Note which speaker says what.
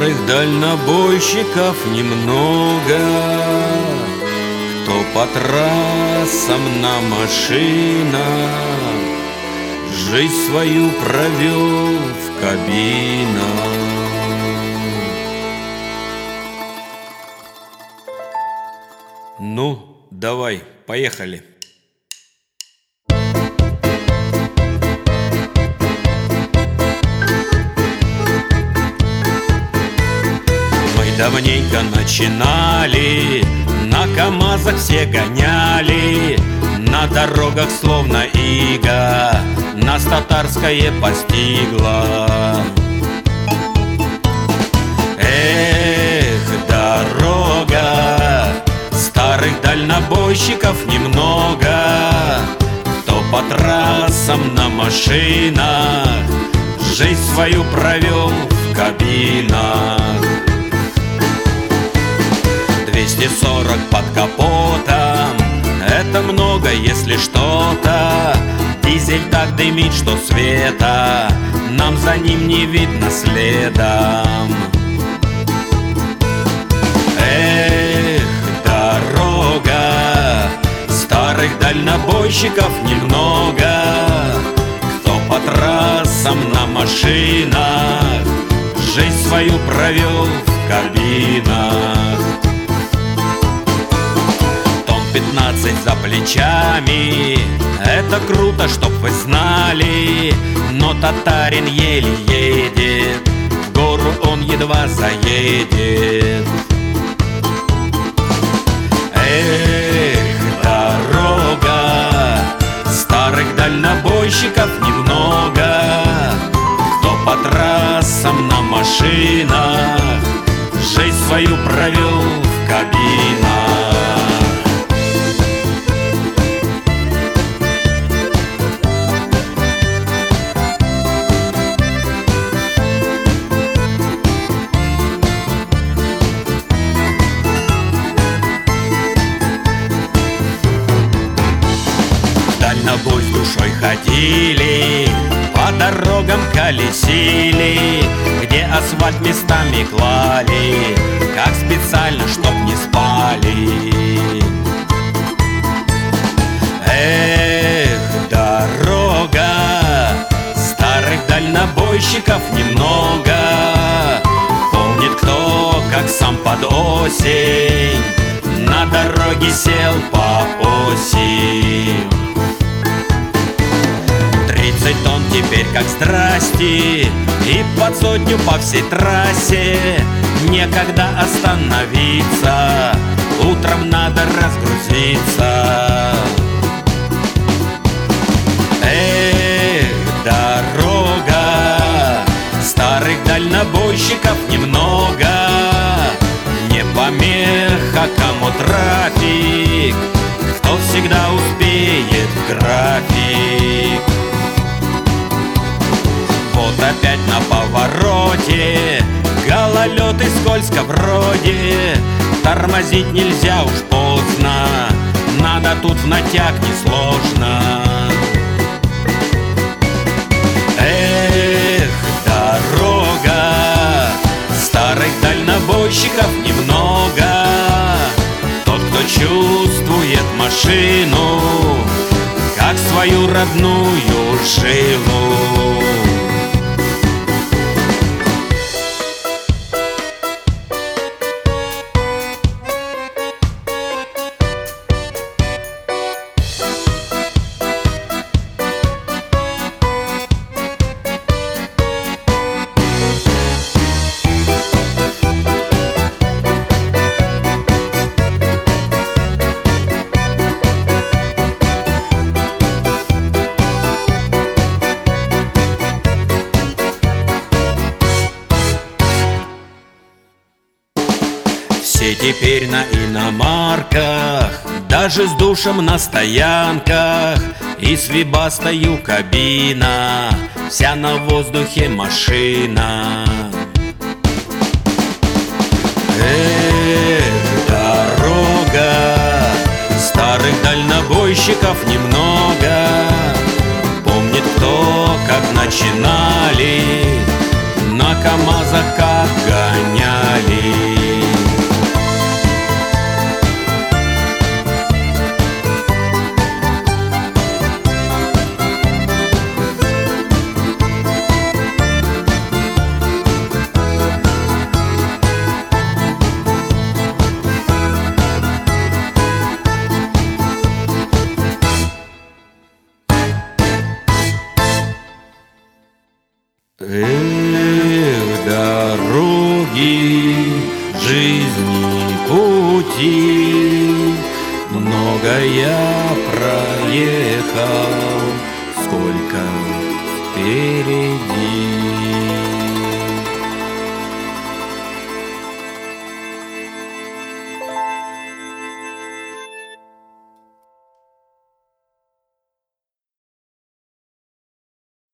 Speaker 1: Старых дальнобойщиков немного, кто по трассам на машинах жизнь свою провел в кабинах. Ну, давай, поехали. Давненько начинали, на КамАЗах все гоняли, на дорогах словно ига нас татарское постигло. Эх, дорога, старых дальнобойщиков немного, кто по трассам на машинах жизнь свою провел в кабинах. 240 под капотом — это много, если что-то. Дизель так дымит, что света нам за ним не видно следом. Эх, дорога, старых дальнобойщиков немного, кто по трассам на машинах жизнь свою провел в кабинах. 15 за плечами — это круто, чтоб вы знали, но татарин еле едет, в гору он едва заедет. Эх, дорога, старых дальнобойщиков немного, кто по трассам на машинах жизнь свою провел в кабинах. Дальнобой с душой ходили, по дорогам колесили, где асфальт местами клали, как специально, чтоб не спали. Эх, дорога, старых дальнобойщиков немного, помнит кто, как сам под осень на дороге сел по оси. 30 тонн теперь как здрасте, и под сотню по всей трассе. Некогда остановиться, утром надо разгрузиться. Эх, дорога, старых дальнобойщиков немного, не помеха, кому трафик, кто всегда успеет в график. Вот опять на повороте гололед и скользко вроде, тормозить нельзя, уж поздно, надо тут в натяг несложно. Эх, дорога, старых дальнобойщиков немного, тот, кто чувствует машину как свою родную жилу. Все теперь на иномарках, даже с душем на стоянках, и с вибастою кабина, вся на воздухе машина. Эх, дорога, старых дальнобойщиков немного, помнит кто, как начинали, на КамАЗах как гонять. Дороги жизни, пути, много я проехал, сколько впереди.